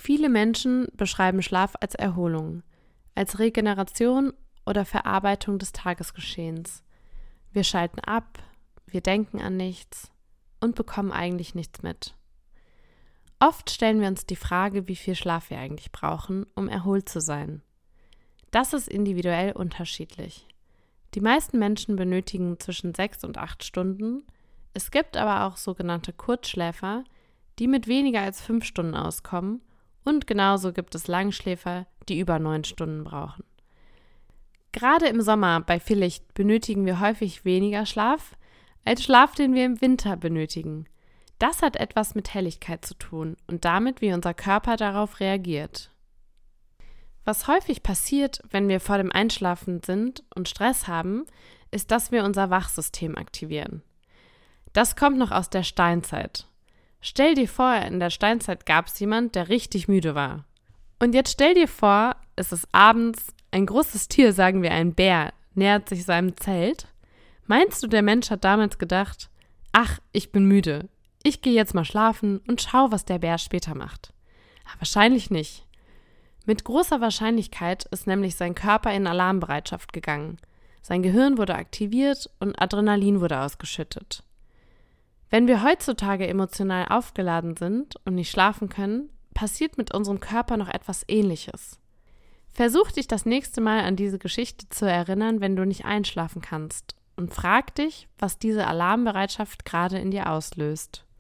Viele Menschen beschreiben Schlaf als Erholung, als Regeneration oder Verarbeitung des Tagesgeschehens. Wir schalten ab, wir denken an nichts und bekommen eigentlich nichts mit. Oft stellen wir uns die Frage, wie viel Schlaf wir eigentlich brauchen, um erholt zu sein. Das ist individuell unterschiedlich. Die meisten Menschen benötigen zwischen 6 und 8 Stunden. Es gibt aber auch sogenannte Kurzschläfer, die mit weniger als 5 Stunden auskommen, und genauso gibt es Langschläfer, die über 9 Stunden brauchen. Gerade im Sommer bei viel Licht benötigen wir häufig weniger Schlaf als Schlaf, den wir im Winter benötigen. Das hat etwas mit Helligkeit zu tun und damit, wie unser Körper darauf reagiert. Was häufig passiert, wenn wir vor dem Einschlafen sind und Stress haben, ist, dass wir unser Wachsystem aktivieren. Das kommt noch aus der Steinzeit. Stell dir vor, in der Steinzeit gab es jemand, der richtig müde war. Und jetzt stell dir vor, es ist abends, ein großes Tier, sagen wir ein Bär, nähert sich seinem Zelt. Meinst du, der Mensch hat damals gedacht, ach, ich bin müde, ich gehe jetzt mal schlafen und schau, was der Bär später macht? Wahrscheinlich nicht. Mit großer Wahrscheinlichkeit ist nämlich sein Körper in Alarmbereitschaft gegangen. Sein Gehirn wurde aktiviert und Adrenalin wurde ausgeschüttet. Wenn wir heutzutage emotional aufgeladen sind und nicht schlafen können, passiert mit unserem Körper noch etwas Ähnliches. Versuch dich das nächste Mal an diese Geschichte zu erinnern, wenn du nicht einschlafen kannst, und frag dich, was diese Alarmbereitschaft gerade in dir auslöst.